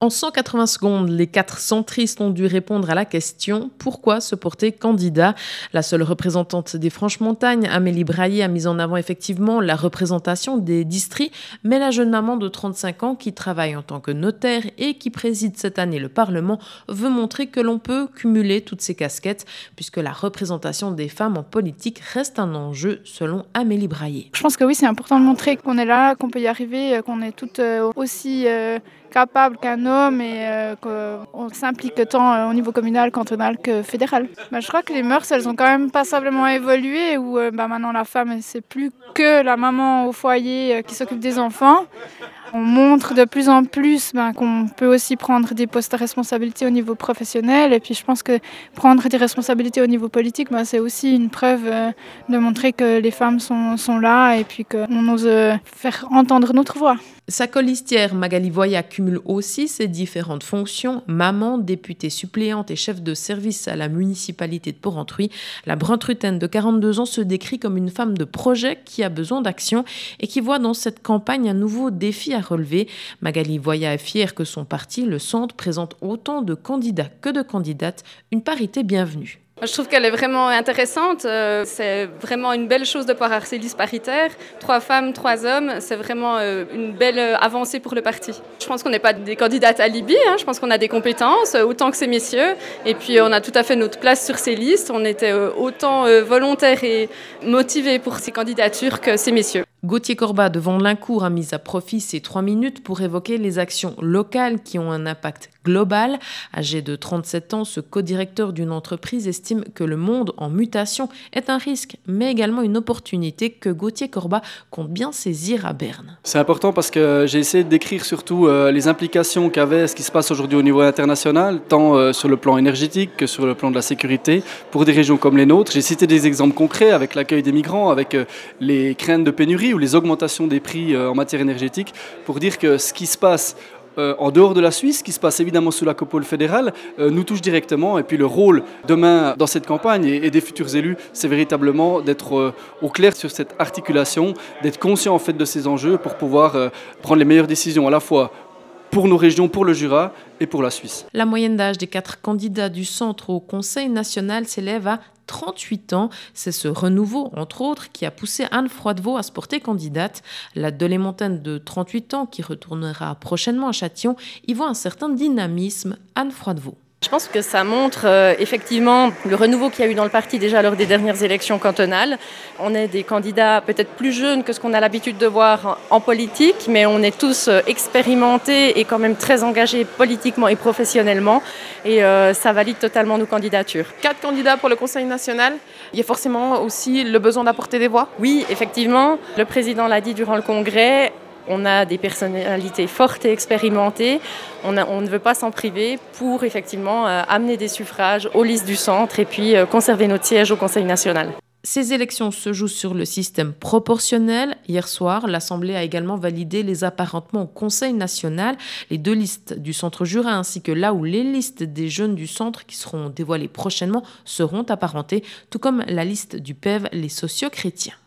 En 180 secondes, les 4 centristes ont dû répondre à la question « Pourquoi se porter candidat ?» La seule représentante des Franches-Montagnes, Amélie Braillé, a mis en avant effectivement la représentation des districts, mais la jeune maman de 35 ans qui travaille en tant que notaire et qui préside cette année le Parlement veut montrer que l'on peut cumuler toutes ces casquettes puisque la représentation des femmes en politique reste un enjeu selon Amélie Braillé. Je pense que oui, c'est important de montrer qu'on est là, qu'on peut y arriver, qu'on est toutes aussi capable qu'un homme et qu'on s'implique tant au niveau communal, cantonal que fédéral. Je crois que les mœurs, elles ont quand même passablement évolué où maintenant la femme, c'est plus que la maman au foyer qui s'occupe des enfants. On montre de plus en plus qu'on peut aussi prendre des postes de responsabilité au niveau professionnel. Et puis je pense que prendre des responsabilités au niveau politique, c'est aussi une preuve de montrer que les femmes sont là et puis qu'on ose faire entendre notre voix. Sa colistière Magali Voya cumule aussi ses différentes fonctions. Maman, députée suppléante et chef de service à la municipalité de Porrentruy, la Bruntruitaine de 42 ans se décrit comme une femme de projet qui a besoin d'action et qui voit dans cette campagne un nouveau défi à relever. Magali Voya est fière que son parti, le Centre, présente autant de candidats que de candidates, une parité bienvenue. Je trouve qu'elle est vraiment intéressante. C'est vraiment une belle chose de pouvoir avoir ces listes paritaires. 3 femmes, 3 hommes, c'est vraiment une belle avancée pour le parti. Je pense qu'on n'est pas des candidates alibi, je pense qu'on a des compétences, autant que ces messieurs. Et puis on a tout à fait notre place sur ces listes. On était autant volontaires et motivés pour ces candidatures que ces messieurs. Gauthier Corbat de Vandelincourt a mis à profit ces 3 minutes pour évoquer les actions locales qui ont un impact global. Âgé de 37 ans, ce co-directeur d'une entreprise estime que le monde en mutation est un risque, mais également une opportunité que Gauthier Corbat compte bien saisir à Berne. C'est important parce que j'ai essayé de décrire surtout les implications qu'avait ce qui se passe aujourd'hui au niveau international, tant sur le plan énergétique que sur le plan de la sécurité, pour des régions comme les nôtres. J'ai cité des exemples concrets avec l'accueil des migrants, avec les craintes de pénurie ou les augmentations des prix en matière énergétique, pour dire que ce qui se passe en dehors de la Suisse, ce qui se passe évidemment sous la coupole fédérale, nous touche directement. Et puis le rôle demain dans cette campagne et des futurs élus, c'est véritablement d'être au clair sur cette articulation, d'être conscient en fait de ces enjeux pour pouvoir prendre les meilleures décisions à la fois pour nos régions, pour le Jura et pour la Suisse. La moyenne d'âge des 4 candidats du Centre au Conseil national s'élève à 38 ans. C'est ce renouveau, entre autres, qui a poussé Anne Froidevaux à se porter candidate. La Delémontaine de 38 ans, qui retournera prochainement à Châtillon, y voit un certain dynamisme. Anne Froidevaux. Je pense que ça montre effectivement le renouveau qu'il y a eu dans le parti déjà lors des dernières élections cantonales. On est des candidats peut-être plus jeunes que ce qu'on a l'habitude de voir en politique, mais on est tous expérimentés et quand même très engagés politiquement et professionnellement. Et ça valide totalement nos candidatures. 4 candidats pour le Conseil national. Il y a forcément aussi le besoin d'apporter des voix. Oui, effectivement. Le président l'a dit durant le congrès. On a des personnalités fortes et expérimentées. On ne veut pas s'en priver pour effectivement amener des suffrages aux listes du centre et puis conserver notre siège au Conseil national. Ces élections se jouent sur le système proportionnel. Hier soir, l'Assemblée a également validé les apparentements au Conseil national. Les 2 listes du Centre Jura ainsi que là où les listes des jeunes du centre qui seront dévoilées prochainement seront apparentées, tout comme la liste du PEV, les sociaux chrétiens.